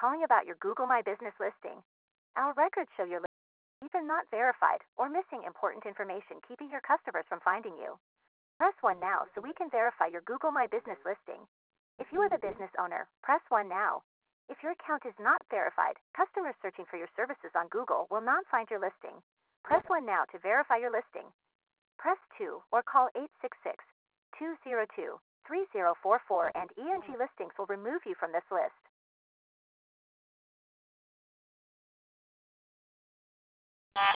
Calling about your Google My Business listing. Our records show your listing either not verified or missing important information, keeping your customers from finding you. Press 1 now so we can verify your Google My Business listing. If you are the business owner, press 1 now. If your account is not verified, customers searching for your services on Google will not find your listing. Press 1 now to verify your listing. Press 2 or call 866-202-3044 and ENG Listings will remove you from this list.